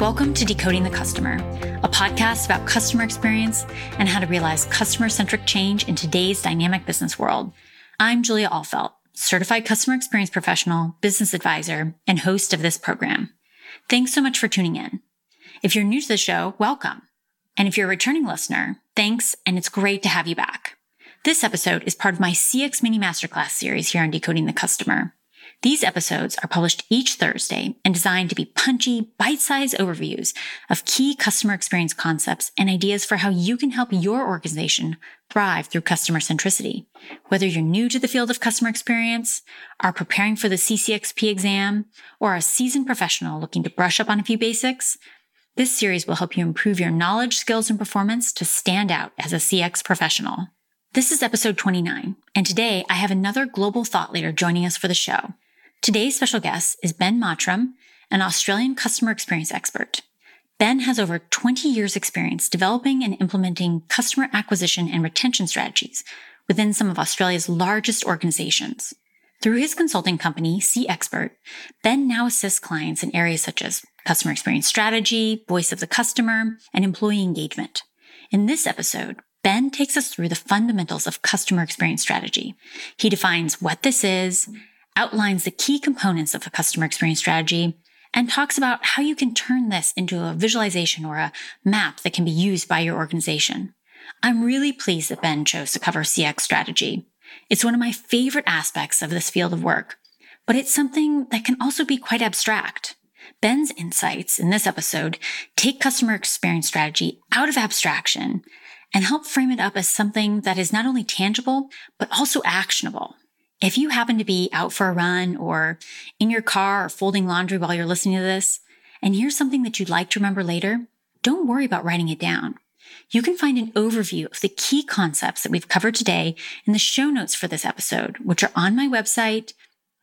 Welcome to Decoding the Customer, a podcast about customer experience and how to realize customer-centric change in today's dynamic business world. I'm Julia Alfelt, certified customer experience professional, business advisor, and host of this program. Thanks so much for tuning in. If you're new to the show, welcome. And if you're a returning listener, thanks, and it's great to have you back. This episode is part of my CX Mini Masterclass series here on Decoding the Customer. These episodes are published each Thursday and designed to be punchy, bite-sized overviews of key customer experience concepts and ideas for how you can help your organization thrive through customer centricity. Whether you're new to the field of customer experience, are preparing for the CCXP exam, or are a seasoned professional looking to brush up on a few basics, this series will help you improve your knowledge, skills, and performance to stand out as a CX professional. This is episode 29, and today I have another global thought leader joining us for the show. Today's special guest is Ben Mottram, an Australian customer experience expert. Ben has over 20 years' experience developing and implementing customer acquisition and retention strategies within some of Australia's largest organizations. Through his consulting company, CXpert, Ben now assists clients in areas such as customer experience strategy, voice of the customer, and employee engagement. In this episode, Ben takes us through the fundamentals of customer experience strategy. He defines what this is, outlines the key components of a customer experience strategy, and talks about how you can turn this into a visualization or a map that can be used by your organization. I'm really pleased that Ben chose to cover CX strategy. It's one of my favorite aspects of this field of work, but it's something that can also be quite abstract. Ben's insights in this episode take customer experience strategy out of abstraction and help frame it up as something that is not only tangible, but also actionable. If you happen to be out for a run or in your car or folding laundry while you're listening to this, and here's something that you'd like to remember later, don't worry about writing it down. You can find an overview of the key concepts that we've covered today in the show notes for this episode, which are on my website,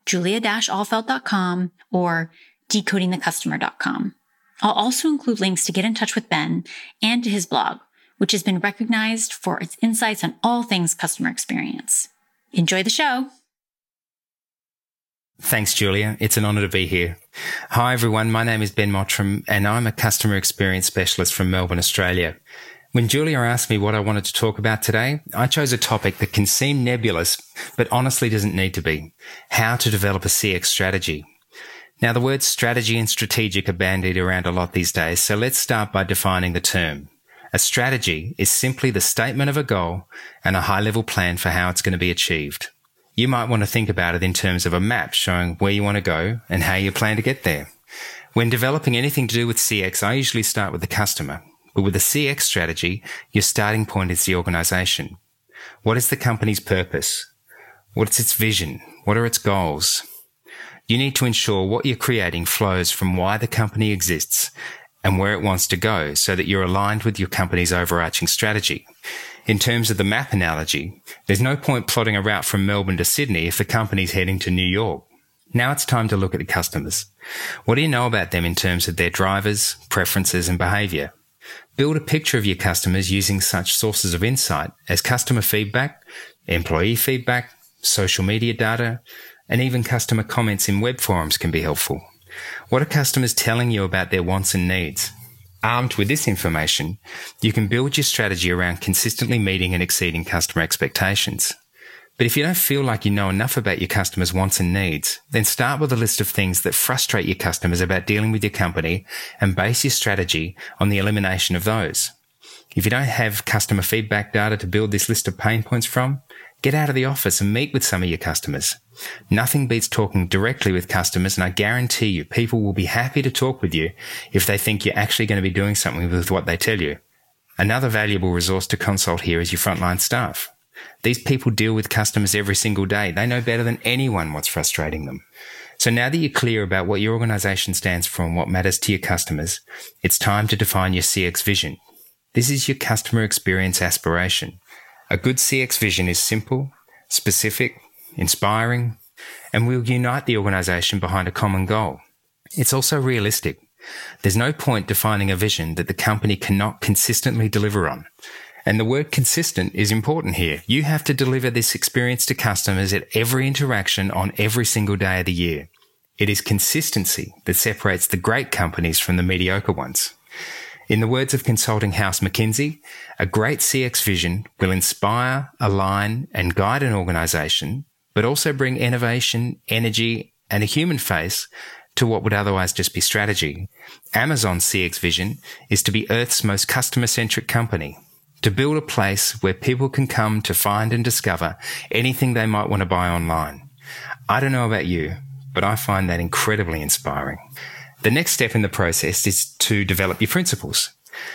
julia-alfelt.com or decodingthecustomer.com. I'll also include links to get in touch with Ben and to his blog, which has been recognized for its insights on all things customer experience. Enjoy the show. Thanks, Julia. It's an honor to be here. Hi, everyone. My name is Ben Mottram, and I'm a customer experience specialist from Melbourne, Australia. When Julia asked me what I wanted to talk about today, I chose a topic that can seem nebulous, but honestly doesn't need to be: how to develop a CX strategy. Now, the words strategy and strategic are bandied around a lot these days, so let's start by defining the term. A strategy is simply the statement of a goal and a high-level plan for how it's going to be achieved. You might want to think about it in terms of a map showing where you want to go and how you plan to get there. When developing anything to do with CX, I usually start with the customer. But with a CX strategy, your starting point is the organization. What is the company's purpose? What's its vision? What are its goals? You need to ensure what you're creating flows from why the company exists and where it wants to go so that you're aligned with your company's overarching strategy. In terms of the map analogy, there's no point plotting a route from Melbourne to Sydney if the company's heading to New York. Now it's time to look at the customers. What do you know about them in terms of their drivers, preferences, and behaviour? Build a picture of your customers using such sources of insight as customer feedback, employee feedback, social media data, and even customer comments in web forums can be helpful. What are customers telling you about their wants and needs? Armed with this information, you can build your strategy around consistently meeting and exceeding customer expectations. But if you don't feel like you know enough about your customers' wants and needs, then start with a list of things that frustrate your customers about dealing with your company and base your strategy on the elimination of those. If you don't have customer feedback data to build this list of pain points from, get out of the office and meet with some of your customers. Nothing beats talking directly with customers, and I guarantee you people will be happy to talk with you if they think you're actually going to be doing something with what they tell you. Another valuable resource to consult here is your frontline staff. These people deal with customers every single day. They know better than anyone what's frustrating them. So now that you're clear about what your organization stands for and what matters to your customers, it's time to define your CX vision. This is your customer experience aspiration. A good CX vision is simple, specific, inspiring, and will unite the organization behind a common goal. It's also realistic. There's no point defining a vision that the company cannot consistently deliver on. And the word consistent is important here. You have to deliver this experience to customers at every interaction on every single day of the year. It is consistency that separates the great companies from the mediocre ones. In the words of consulting house McKinsey, a great CX vision will inspire, align, and guide an organization, but also bring innovation, energy, and a human face to what would otherwise just be strategy. Amazon's CX vision is to be Earth's most customer-centric company, to build a place where people can come to find and discover anything they might want to buy online. I don't know about you, but I find that incredibly inspiring. The next step in the process is to develop your principles.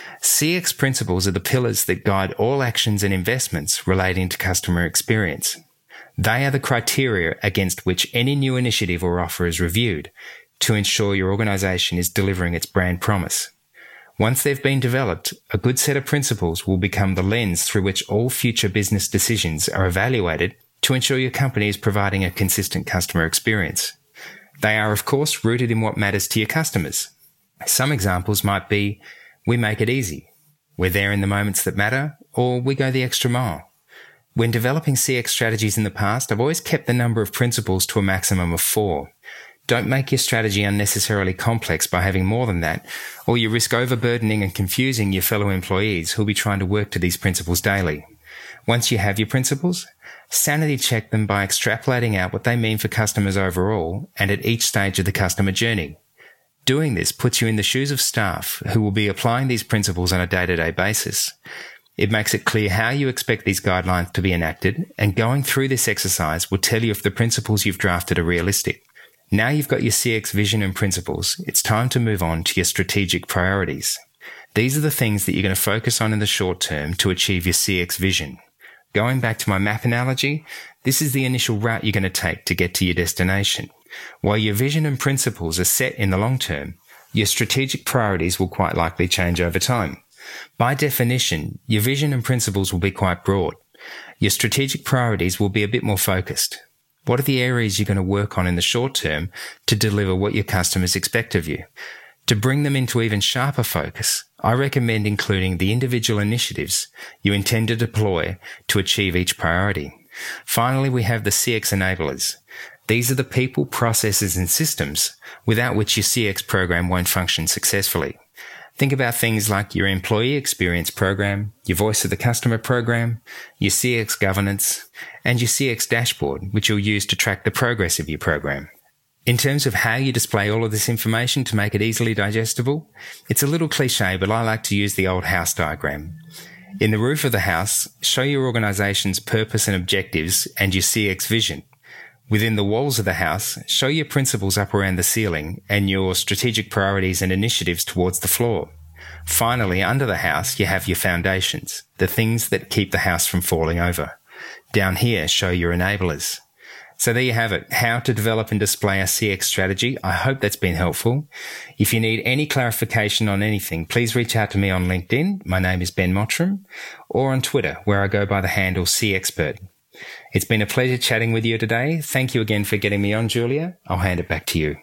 CX principles are the pillars that guide all actions and investments relating to customer experience. They are the criteria against which any new initiative or offer is reviewed to ensure your organization is delivering its brand promise. Once they've been developed, a good set of principles will become the lens through which all future business decisions are evaluated to ensure your company is providing a consistent customer experience. They are, of course, rooted in what matters to your customers. Some examples might be, we make it easy, we're there in the moments that matter, or we go the extra mile. When developing CX strategies in the past, I've always kept the number of principles to a maximum of 4. Don't make your strategy unnecessarily complex by having more than that, or you risk overburdening and confusing your fellow employees who'll be trying to work to these principles daily. Once you have your principles, sanity check them by extrapolating out what they mean for customers overall and at each stage of the customer journey. Doing this puts you in the shoes of staff who will be applying these principles on a day-to-day basis. It makes it clear how you expect these guidelines to be enacted, and going through this exercise will tell you if the principles you've drafted are realistic. Now you've got your CX vision and principles, it's time to move on to your strategic priorities. These are the things that you're going to focus on in the short term to achieve your CX vision. Going back to my map analogy, this is the initial route you're going to take to get to your destination. While your vision and principles are set in the long term, your strategic priorities will quite likely change over time. By definition, your vision and principles will be quite broad. Your strategic priorities will be a bit more focused. What are the areas you're going to work on in the short term to deliver what your customers expect of you? To bring them into even sharper focus, I recommend including the individual initiatives you intend to deploy to achieve each priority. Finally, we have the CX enablers. These are the people, processes, and systems without which your CX program won't function successfully. Think about things like your employee experience program, your voice of the customer program, your CX governance, and your CX dashboard, which you'll use to track the progress of your program. In terms of how you display all of this information to make it easily digestible, it's a little cliche, but I like to use the old house diagram. In the roof of the house, show your organization's purpose and objectives and your CX vision. Within the walls of the house, show your principles up around the ceiling and your strategic priorities and initiatives towards the floor. Finally, under the house, you have your foundations, the things that keep the house from falling over. Down here, show your enablers. So there you have it, how to develop and display a CX strategy. I hope that's been helpful. If you need any clarification on anything, please reach out to me on LinkedIn. My name is Ben Mottram, or on Twitter, where I go by the handle CXpert. It's been a pleasure chatting with you today. Thank you again for getting me on, Julia. I'll hand it back to you.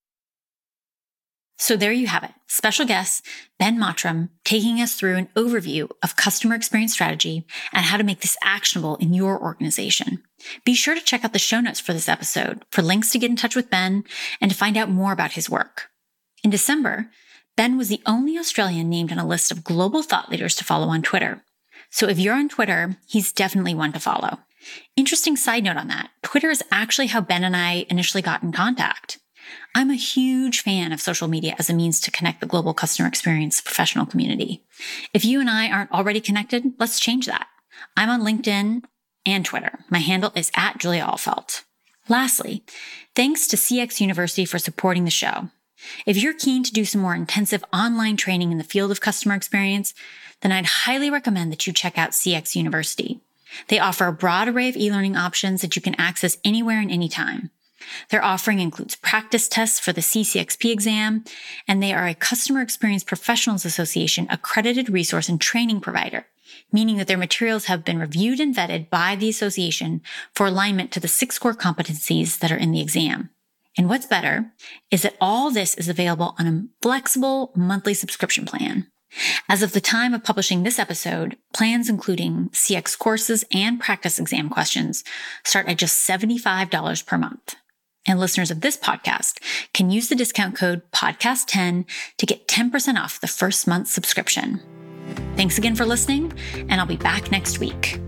So there you have it. Special guest, Ben Mottram, taking us through an overview of customer experience strategy and how to make this actionable in your organization. Be sure to check out the show notes for this episode for links to get in touch with Ben and to find out more about his work. In December, Ben was the only Australian named on a list of global thought leaders to follow on Twitter. So if you're on Twitter, he's definitely one to follow. Interesting side note on that, Twitter is actually how Ben and I initially got in contact. I'm a huge fan of social media as a means to connect the global customer experience professional community. If you and I aren't already connected, let's change that. I'm on LinkedIn and Twitter. My handle is @JuliaAllfeldt. Lastly, thanks to CX University for supporting the show. If you're keen to do some more intensive online training in the field of customer experience, then I'd highly recommend that you check out CX University. They offer a broad array of e-learning options that you can access anywhere and anytime. Their offering includes practice tests for the CCXP exam, and they are a Customer Experience Professionals Association accredited resource and training provider, meaning that their materials have been reviewed and vetted by the association for alignment to the 6 core competencies that are in the exam. And what's better is that all this is available on a flexible monthly subscription plan. As of the time of publishing this episode, plans including CX courses and practice exam questions start at just $75 per month. And listeners of this podcast can use the discount code podcast10 to get 10% off the first month's subscription. Thanks again for listening, and I'll be back next week.